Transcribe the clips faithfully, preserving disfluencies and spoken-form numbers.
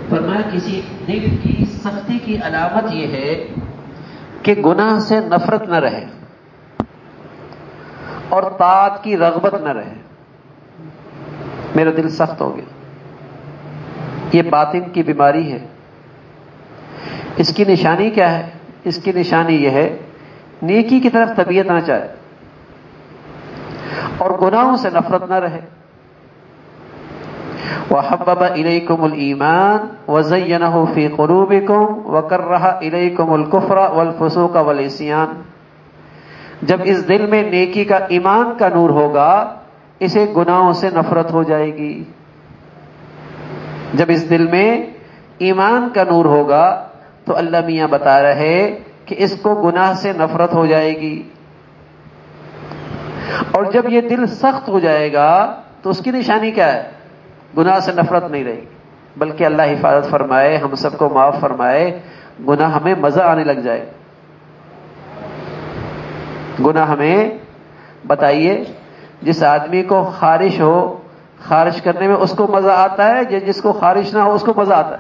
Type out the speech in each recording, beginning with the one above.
فرمایا کسی دل کی سختی کی علامت یہ ہے کہ گناہ سے نفرت نہ رہے اور طاعت کی رغبت نہ رہے. میرا دل سخت ہو گیا، یہ باطن کی بیماری ہے. اس کی نشانی کیا ہے؟ اس کی نشانی یہ ہے نیکی کی طرف طبیعت نہ چاہے اور گناہوں سے نفرت نہ رہے. وَحَبَّبَ إِلَيْكُمُ الْإِيمَانَ وَزَيَّنَهُ فِي قُلُوبِكُمْ وَكَرَّهَ إِلَيْكُمُ الْكُفْرَ وَالْفُسُوقَ وَالْعِصْيَانَ. جب اس دل میں نیکی کا ایمان کا نور ہوگا اسے گناہوں سے نفرت ہو جائے گی. جب اس دل میں ایمان کا نور ہوگا تو اللہ میاں بتا رہے کہ اس کو گناہ سے نفرت ہو جائے گی. اور جب یہ دل سخت ہو جائے گا تو اس کی نشانی کیا ہے؟ گناہ سے نفرت نہیں رہے گی، بلکہ اللہ حفاظت فرمائے، ہم سب کو معاف فرمائے، گناہ ہمیں مزہ آنے لگ جائے. گناہ ہمیں، بتائیے، جس آدمی کو خارش ہو، خارش کرنے میں اس کو مزہ آتا ہے، جس کو خارش نہ ہو اس کو مزہ آتا ہے؟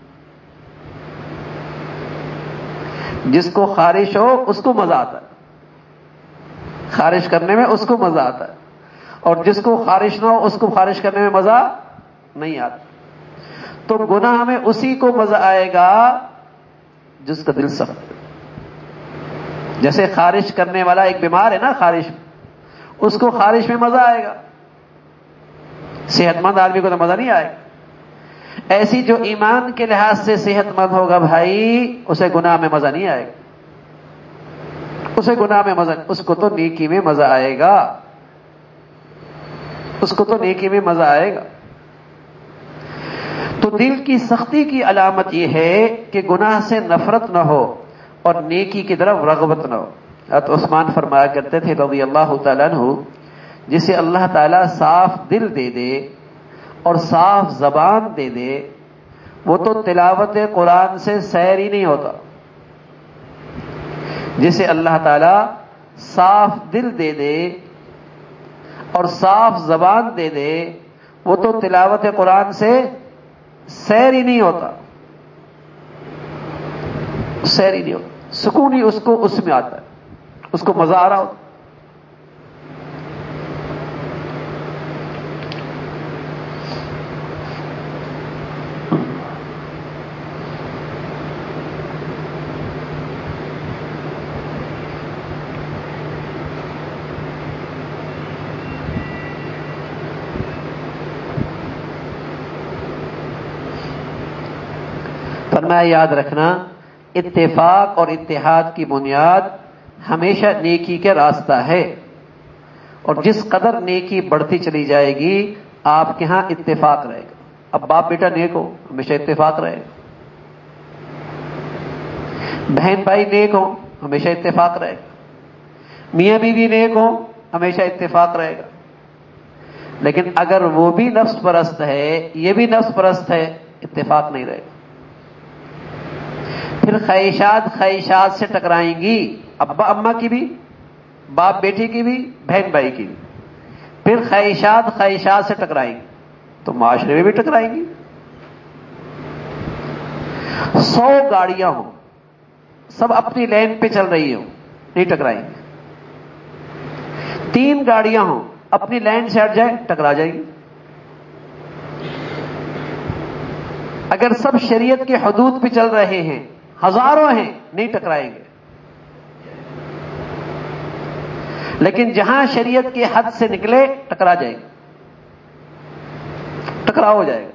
جس کو خارش ہو اس کو مزہ آتا ہے، خارش کرنے میں اس کو مزہ آتا ہے، اور جس کو خارش نہ ہو اس کو خارش کرنے میں مزہ نہیں آتا. تو گناہ میں اسی کو مزہ آئے گا جس کا دل سخت ہے. جیسے خارش کرنے والا ایک بیمار ہے نا، خارش، اس کو خارش میں مزہ آئے گا، صحت مند آدمی کو تو مزہ نہیں آئے گا. ایسی جو ایمان کے لحاظ سے صحت مند ہوگا بھائی، اسے گناہ میں مزہ نہیں آئے گا، اسے گناہ میں مزہ، اس کو تو نیکی میں مزہ آئے گا، اس کو تو نیکی میں مزہ آئے گا. تو دل کی سختی کی علامت یہ ہے کہ گناہ سے نفرت نہ ہو اور نیکی کی طرف رغبت نہ ہو. حضرت عثمان فرمایا کرتے تھے رضی اللہ تعالیٰ عنہ، جسے اللہ تعالیٰ صاف دل دے دے اور صاف زبان دے دے وہ تو تلاوت قرآن سے سیر ہی نہیں ہوتا. جسے اللہ تعالیٰ صاف دل دے دے اور صاف زبان دے دے وہ تو تلاوت قرآن سے سیر ہی نہیں ہوتا، سیر ہی نہیں ہوتا، سکون ہی اس کو اس میں آتا ہے، اس کو مزہ آ رہا ہوتا. فرمایا یاد رکھنا اتفاق اور اتحاد کی بنیاد ہمیشہ نیکی کے راستہ ہے، اور جس قدر نیکی بڑھتی چلی جائے گی آپ کے ہاں اتفاق رہے گا. اب باپ بیٹا نیک ہو ہمیشہ اتفاق رہے گا، بہن بھائی نیک ہو ہمیشہ اتفاق رہے گا، میاں بیوی نیک ہو ہمیشہ اتفاق رہے گا. لیکن اگر وہ بھی نفس پرست ہے یہ بھی نفس پرست ہے اتفاق نہیں رہے گا. پھر خواہشات خواہشات سے ٹکرائیں گی، ابا اماں کی بھی، باپ بیٹی کی بھی، بہن بھائی کی بھی. پھر خواہشات خواہشات سے ٹکرائیں گی تو معاشرے میں بھی ٹکرائیں گی. سو گاڑیاں ہوں سب اپنی لین پہ چل رہی ہوں نہیں ٹکرائیں گی. تین گاڑیاں ہوں اپنی لین سے ہٹ جائے ٹکرا جائے گی. اگر سب شریعت کے حدود پہ چل رہے ہیں، ہزاروں ہیں، نہیں ٹکرائیں گے. لیکن جہاں شریعت کے حد سے نکلے ٹکرا جائے گا، ٹکراؤ ہو جائے گا.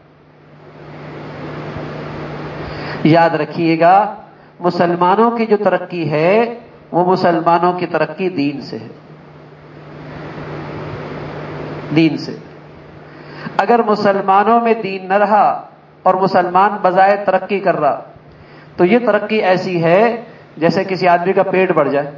یاد رکھیے گا مسلمانوں کی جو ترقی ہے وہ مسلمانوں کی ترقی دین سے ہے، دین سے. اگر مسلمانوں میں دین نہ رہا اور مسلمان بظاہر ترقی کر رہا تو یہ ترقی ایسی ہے جیسے کسی آدمی کا پیٹ بڑھ جائے.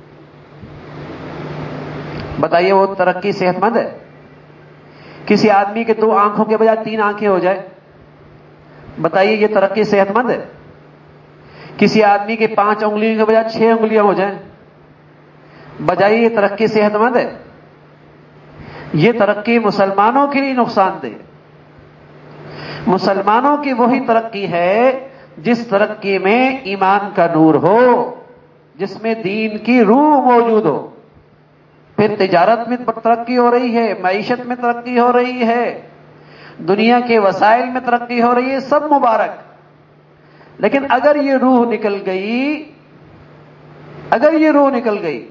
بتائیے وہ ترقی صحت مند ہے؟ کسی آدمی کے دو آنکھوں کے بجائے تین آنکھیں ہو جائے، بتائیے یہ ترقی صحت مند ہے؟ کسی آدمی کے پانچ انگلیوں کے بجائے چھ انگلیاں ہو جائیں، بجائے یہ ترقی صحت مند ہے؟ یہ ترقی مسلمانوں کے لیے نقصان دہ. مسلمانوں کی وہی ترقی ہے جس ترقی میں ایمان کا نور ہو، جس میں دین کی روح موجود ہو۔ پھر تجارت میں ترقی ہو رہی ہے، معیشت میں ترقی ہو رہی ہے، دنیا کے وسائل میں ترقی ہو رہی ہے، سب مبارک۔ لیکن اگر یہ روح نکل گئی اگر یہ روح نکل گئی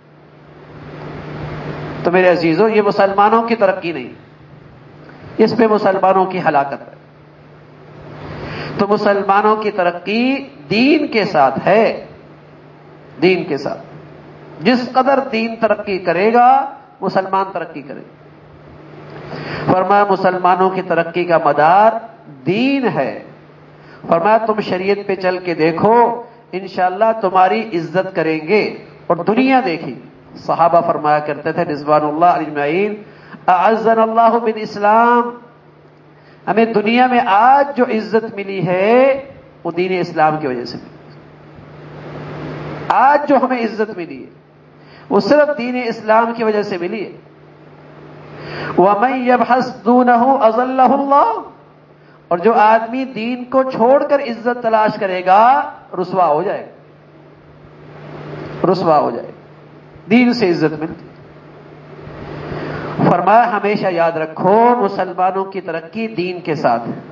تو میرے عزیزوں یہ مسلمانوں کی ترقی نہیں، اس پہ مسلمانوں کی ہلاکت ہے۔ تو مسلمانوں کی ترقی دین کے ساتھ ہے، دین کے ساتھ۔ جس قدر دین ترقی کرے گا مسلمان ترقی کرے گا۔ فرمایا مسلمانوں کی ترقی کا مدار دین ہے۔ فرمایا تم شریعت پہ چل کے دیکھو، انشاءاللہ تمہاری عزت کریں گے اور دنیا دیکھی۔ صحابہ فرمایا کرتے تھے رضوان اللہ اجمعین، اعزنا اللہ بالاسلام، ہمیں دنیا میں آج جو عزت ملی ہے وہ دین اسلام کی وجہ سے ملی۔ آج جو ہمیں عزت ملی ہے وہ صرف دین اسلام کی وجہ سے ملی ہے۔ وَمَن يَبْحَثْ دُونَهُ أَضَلَّهُ اللَّهُ، اور جو آدمی دین کو چھوڑ کر عزت تلاش کرے گا رسوا ہو جائے گا، رسوا ہو جائے گا۔ دین سے عزت ملتی۔ فرمایا ہمیشہ یاد رکھو مسلمانوں کی ترقی دین کے ساتھ ہے۔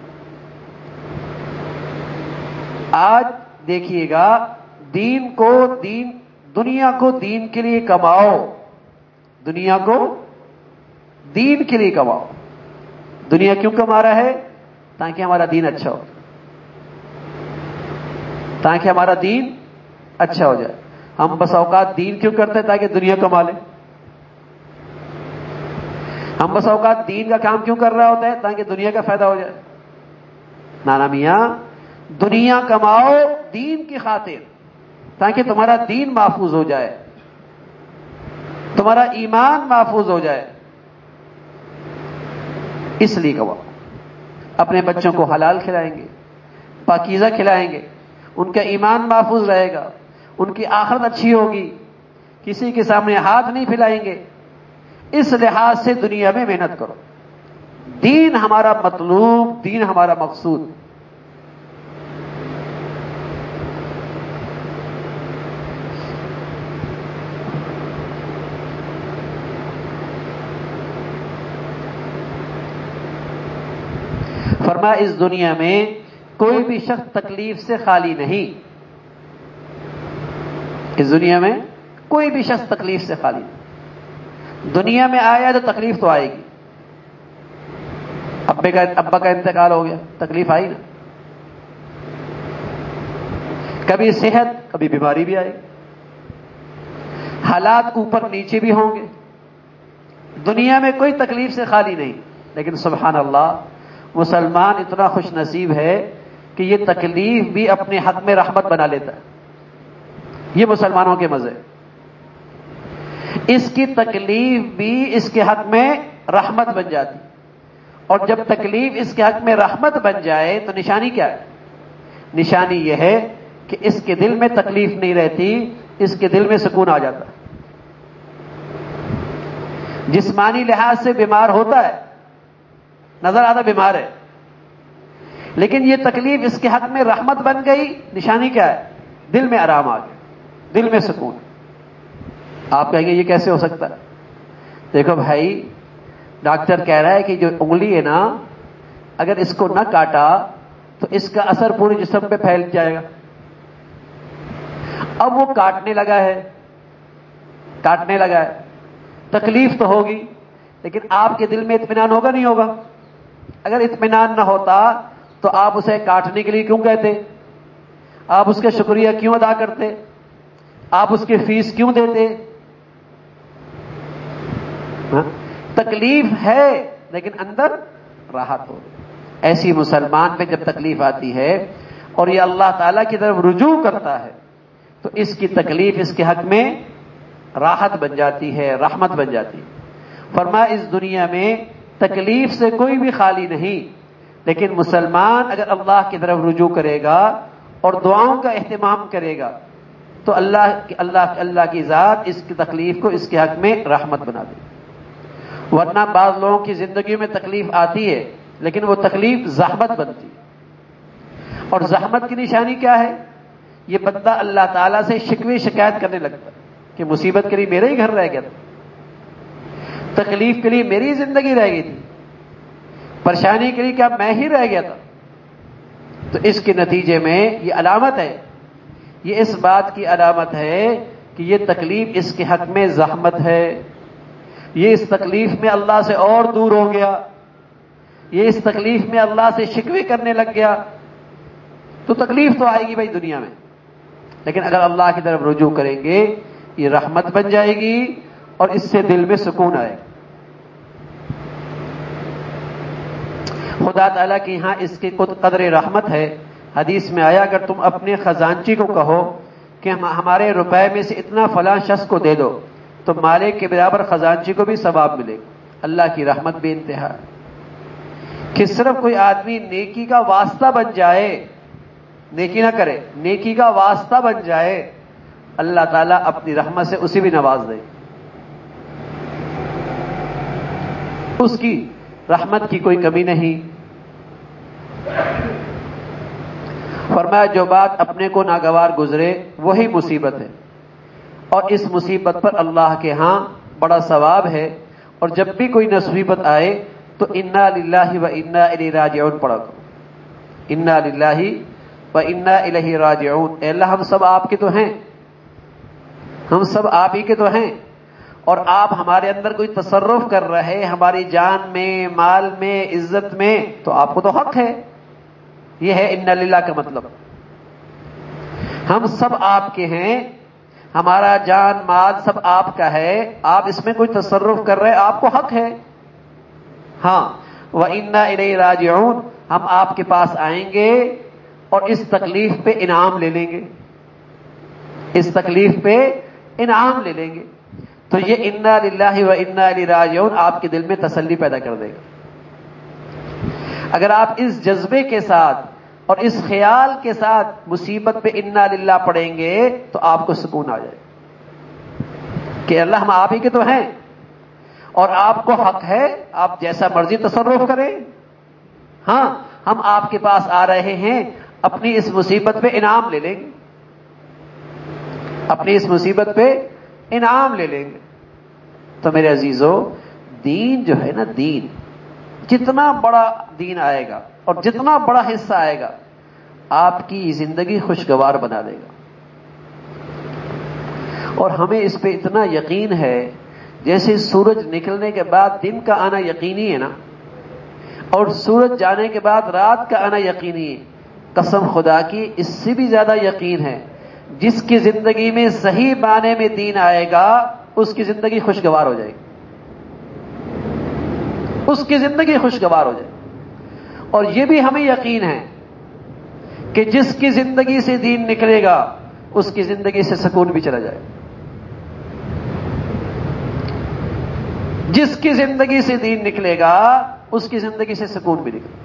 آج دیکھیے گا دین کو دین دنیا کو دین کے لیے کماؤ، دنیا کو دین کے لیے کماؤ۔ دنیا کیوں کما رہا ہے؟ تاکہ ہمارا دین اچھا ہو، تاکہ ہمارا دین اچھا ہو جائے۔ ہم بس اوقات دین کیوں کرتے ہیں؟ تاکہ دنیا کما لے۔ ہم بس اوقات دین کا کام کیوں کر رہا ہوتا ہے؟ تاکہ دنیا کا فائدہ ہو جائے۔ نانا میاں دنیا کماؤ دین کی خاطر، تاکہ تمہارا دین محفوظ ہو جائے، تمہارا ایمان محفوظ ہو جائے، اس لیے کماؤ۔ اپنے بچوں کو حلال کھلائیں گے، پاکیزہ کھلائیں گے، ان کا ایمان محفوظ رہے گا، ان کی آخرت اچھی ہوگی، کسی کے سامنے ہاتھ نہیں پھیلائیں گے۔ اس لحاظ سے دنیا میں محنت کرو۔ دین ہمارا مطلوب، دین ہمارا مقصود۔ فرمایا اس دنیا میں کوئی بھی شخص تکلیف سے خالی نہیں، اس دنیا میں کوئی بھی شخص تکلیف سے خالی نہیں۔ دنیا میں آیا تو تکلیف تو آئے گی۔ ابے کا ابا کا انتقال ہو گیا، تکلیف آئی نا۔ کبھی صحت، کبھی بیماری بھی آئے گی، حالات اوپر نیچے بھی ہوں گے۔ دنیا میں کوئی تکلیف سے خالی نہیں، لیکن سبحان اللہ مسلمان اتنا خوش نصیب ہے کہ یہ تکلیف بھی اپنے حق میں رحمت بنا لیتا ہے۔ یہ مسلمانوں کے مزے، اس کی تکلیف بھی اس کے حق میں رحمت بن جاتی، اور جب تکلیف اس کے حق میں رحمت بن جائے تو نشانی کیا ہے؟ نشانی یہ ہے کہ اس کے دل میں تکلیف نہیں رہتی، اس کے دل میں سکون آ جاتا ہے۔ جسمانی لحاظ سے بیمار ہوتا ہے، نظر آتا بیمار ہے، لیکن یہ تکلیف اس کے حق میں رحمت بن گئی، نشانی کیا ہے؟ دل میں آرام آ گیا، دل میں سکون۔ آپ کہیں گے یہ کیسے ہو سکتا ہے؟ دیکھو بھائی، ڈاکٹر کہہ رہا ہے کہ جو انگلی ہے نا، اگر اس کو نہ کاٹا تو اس کا اثر پورے جسم پہ پھیل جائے گا۔ اب وہ کاٹنے لگا ہے، کاٹنے لگا ہے، تکلیف تو ہوگی، لیکن آپ کے دل میں اطمینان ہوگا نہیں ہوگا؟ اگر اطمینان نہ ہوتا تو آپ اسے کاٹنے کے لیے کیوں کہتے؟ آپ اس کا شکریہ کیوں ادا کرتے؟ آپ اس کی فیس کیوں دیتے؟ ہاں؟ تکلیف ہے لیکن اندر راحت ہو۔ ایسی مسلمان پہ جب تکلیف آتی ہے اور یہ اللہ تعالیٰ کی طرف رجوع کرتا ہے تو اس کی تکلیف اس کے حق میں راحت بن جاتی ہے، رحمت بن جاتی ہے۔ فرمایا اس دنیا میں تکلیف سے کوئی بھی خالی نہیں، لیکن مسلمان اگر اللہ کی طرف رجوع کرے گا اور دعاؤں کا اہتمام کرے گا تو اللہ اللہ اللہ کی ذات اس کی تکلیف کو اس کے حق میں رحمت بنا دے۔ ورنہ بعض لوگوں کی زندگی میں تکلیف آتی ہے لیکن وہ تکلیف زحمت بنتی ہے. اور زحمت کی نشانی کیا ہے؟ یہ بندہ اللہ تعالیٰ سے شکوے شکایت کرنے لگتا ہے کہ مصیبت کے لیے میرے ہی گھر رہ گیا تھا، تکلیف کے لیے میری زندگی رہ گئی تھی، پریشانی کے لیے کیا میں ہی رہ گیا تھا. تو اس کے نتیجے میں یہ علامت ہے، یہ اس بات کی علامت ہے کہ یہ تکلیف اس کے حق میں زحمت ہے، یہ اس تکلیف میں اللہ سے اور دور ہو گیا، یہ اس تکلیف میں اللہ سے شکوے کرنے لگ گیا. تو تکلیف تو آئے گی بھائی دنیا میں، لیکن اگر اللہ کی طرف رجوع کریں گے یہ رحمت بن جائے گی اور اس سے دل میں سکون آئے گا. خدا تعالیٰ کی یہاں اس کی قدر رحمت ہے. حدیث میں آیا اگر تم اپنے خزانچی کو کہو کہ ہمارے روپے میں سے اتنا فلاں شخص کو دے دو تو مالک کے برابر خزانچی کو بھی ثواب ملے گا. اللہ کی رحمت بے انتہا ہے کہ صرف کوئی آدمی نیکی کا واسطہ بن جائے، نیکی نہ کرے، نیکی کا واسطہ بن جائے، اللہ تعالیٰ اپنی رحمت سے اسے بھی نواز دے. اس کی رحمت کی کوئی کمی نہیں. فرمایا جو بات اپنے کو ناگوار گزرے وہی مصیبت ہے، اور اس مصیبت پر اللہ کے ہاں بڑا ثواب ہے. اور جب بھی کوئی مصیبت آئے تو انا للہ و انا الیہ راجعون پڑھو. انا للہ و انا الیہ راجعون. اے اللہ ہم سب آپ کے تو ہیں، ہم سب آپ ہی کے تو ہیں، اور آپ ہمارے اندر کوئی تصرف کر رہے ہماری جان میں، مال میں، عزت میں، تو آپ کو تو حق ہے. یہ ہے انا للہ کا مطلب. ہم سب آپ کے ہیں، ہمارا جان مال سب آپ کا ہے، آپ اس میں کوئی تصرف کر رہے آپ کو حق ہے. ہاں وَإِنَّا إِلَيْهِ رَاجِعُونَ، ہم آپ کے پاس آئیں گے اور اس تکلیف پہ انعام لے لیں گے، اس تکلیف پہ انعام لے لیں گے. تو یہ انا للہ و انا الیہ راجعون آپ کے دل میں تسلی پیدا کر دے گا. اگر آپ اس جذبے کے ساتھ اور اس خیال کے ساتھ مصیبت پہ انا للہ پڑھیں گے تو آپ کو سکون آ جائے کہ اللہ ہم آپ ہی کے تو ہیں اور آپ کو حق ہے، آپ جیسا مرضی تصرف کریں. ہاں ہم آپ کے پاس آ رہے ہیں، اپنی اس مصیبت پہ انعام لے لیں گے، اپنی اس مصیبت پہ انعام لے لیں گے. تو میرے عزیزو، دین جو ہے نا، دین جتنا بڑا دین آئے گا اور جتنا بڑا حصہ آئے گا آپ کی زندگی خوشگوار بنا دے گا. اور ہمیں اس پہ اتنا یقین ہے، جیسے سورج نکلنے کے بعد دن کا آنا یقینی ہے نا، اور سورج جانے کے بعد رات کا آنا یقینی ہے. قسم خدا کی اس سے بھی زیادہ یقین ہے جس کی زندگی میں صحیح معنی میں دین آئے گا اس کی زندگی خوشگوار ہو جائے گی، اس کی زندگی خوشگوار ہو جائے. اور یہ بھی ہمیں یقین ہے کہ جس کی زندگی سے دین نکلے گا اس کی زندگی سے سکون بھی چلا جائے. جس کی زندگی سے دین نکلے گا اس کی زندگی سے سکون بھی نکلے.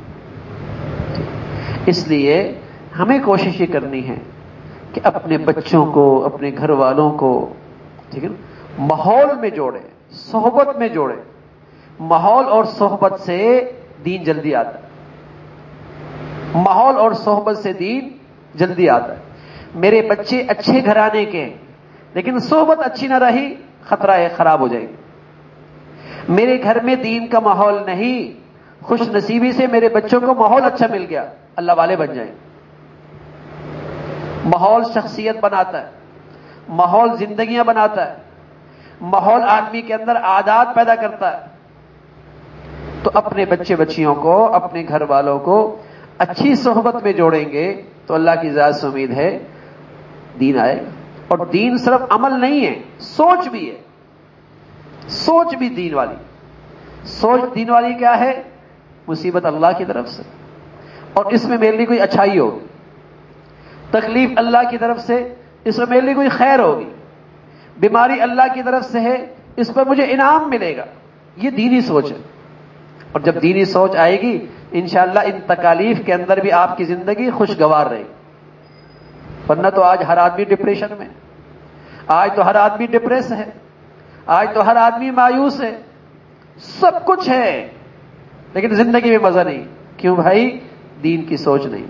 اس لیے ہمیں کوشش یہ کرنی ہے کہ اپنے بچوں کو، اپنے گھر والوں کو ٹھیک ہے نا ماحول میں جوڑے، صحبت میں جوڑے. ماحول اور صحبت سے دین جلدی آتا ہے، ماحول اور صحبت سے دین جلدی آتا ہے. میرے بچے اچھے گھرانے کے ہیں لیکن صحبت اچھی نہ رہی خطرہ ہے خراب ہو جائے گی. میرے گھر میں دین کا ماحول نہیں، خوش نصیبی سے میرے بچوں کو ماحول اچھا مل گیا، اللہ والے بن جائیں. ماحول شخصیت بناتا ہے، ماحول زندگیاں بناتا ہے، ماحول آدمی کے اندر عادات پیدا کرتا ہے. تو اپنے بچے بچیوں کو، اپنے گھر والوں کو اچھی صحبت میں جوڑیں گے تو اللہ کی ذات سے امید ہے دین آئے گا. اور دین صرف عمل نہیں ہے، سوچ بھی ہے. سوچ بھی دین والی. سوچ دین والی کیا ہے؟ مصیبت اللہ کی طرف سے اور اس میں میرے لیے کوئی اچھائی ہوگی، تکلیف اللہ کی طرف سے اس میں میرے لیے کوئی خیر ہوگی، بیماری اللہ کی طرف سے ہے اس پر مجھے انعام ملے گا. یہ دینی سوچ ہے. اور جب دینی سوچ آئے گی انشاءاللہ ان تکالیف کے اندر بھی آپ کی زندگی خوشگوار رہے گی. ورنہ تو آج ہر آدمی ڈپریشن میں، آج تو ہر آدمی ڈپریس ہے، آج تو ہر آدمی مایوس ہے. سب کچھ ہے لیکن زندگی میں مزہ نہیں. کیوں بھائی؟ دین کی سوچ نہیں.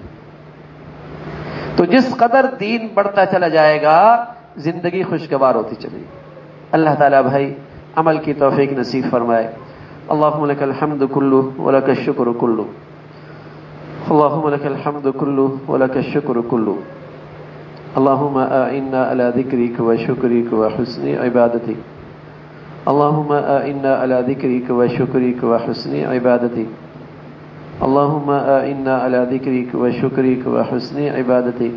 تو جس قدر دین بڑھتا چلا جائے گا زندگی خوشگوار ہوتی چلے گی. اللہ تعالیٰ بھائی عمل کی توفیق نصیب فرمائے. اللہم لک الحمد کلہ ولک الشکر کلہ. اللہم لک الحمد کلہ ولک الشکر کلہ. اللہم اعنا علی ذکرک و شکرک و حسن عبادتک. اللہم اعنا علی ذکرک و شکرک و حسن عبادتک. اللہم اعنا علی ذکرک و شکرک و حسن عبادتک.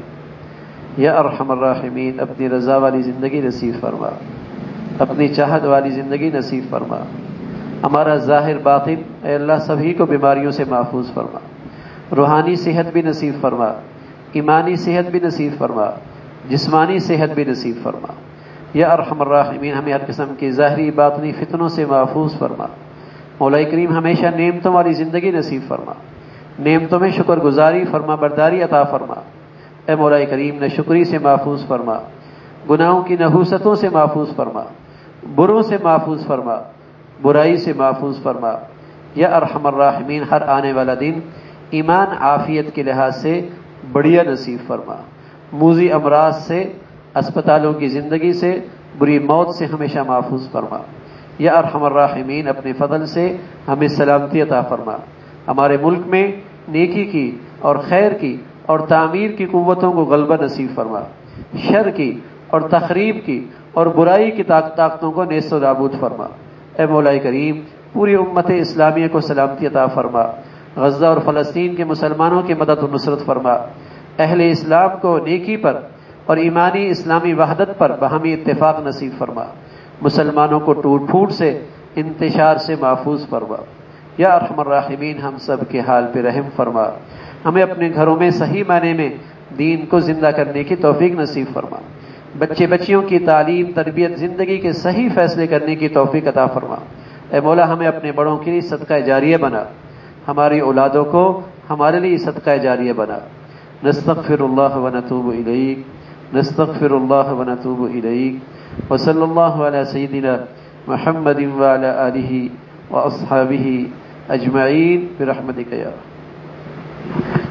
یا ارحم الراحمین اپنی رضا والی زندگی نصیب فرما، اپنی چاہت والی زندگی نصیب فرما. ہمارا ظاہر باطن اے اللہ سبھی کو بیماریوں سے محفوظ فرما، روحانی صحت بھی نصیب فرما، ایمانی صحت بھی نصیب فرما، جسمانی صحت بھی نصیب فرما. یا ارحم الراحمین ہمیں ہر قسم کی ظاہری باطنی فتنوں سے محفوظ فرما. مولا کریم ہمیشہ نعمتوں والی زندگی نصیب فرما، نعمتوں میں شکر گزاری فرما برداری عطا فرما. اے مولا کریم نہ شکری سے محفوظ فرما، گناہوں کی نحوستوں سے محفوظ فرما، بروں سے محفوظ فرما، برائی سے محفوظ فرما. یا ارحم الراحمین ہر آنے والا دن ایمان عافیت کے لحاظ سے بڑھیا نصیب فرما، موذی امراض سے، اسپتالوں کی زندگی سے، بری موت سے ہمیشہ محفوظ فرما. یا ارحم الراحمین اپنے فضل سے ہمیں سلامتی عطا فرما. ہمارے ملک میں نیکی کی اور خیر کی اور تعمیر کی قوتوں کو غلبہ نصیب فرما، شر کی اور تخریب کی اور برائی کی طاقتوں کو نیست و نابود فرما. اے مولا کریم پوری امت اسلامیہ کو سلامتی عطا فرما، غزہ اور فلسطین کے مسلمانوں کی مدد و نصرت فرما. اہل اسلام کو نیکی پر اور ایمانی اسلامی وحدت پر باہمی اتفاق نصیب فرما. مسلمانوں کو ٹوٹ پھوٹ سے، انتشار سے محفوظ فرما. یا ارحم الراحمین ہم سب کے حال پہ رحم فرما. ہمیں اپنے گھروں میں صحیح معنی میں دین کو زندہ کرنے کی توفیق نصیب فرما. بچے بچیوں کی تعلیم تربیت زندگی کے صحیح فیصلے کرنے کی توفیق عطا فرما. اے مولا ہمیں اپنے بڑوں کے لیے صدقہ جاریہ بنا، ہماری اولادوں کو ہمارے لیے صدقہ جاریہ بنا. نستغفر اللہ ونتوب الیک، نستغفر اللہ ونتوب الیک، وصلی اللہ علی سیدنا محمد وعلی آلہ واصحابہ اجمعین برحمتک یا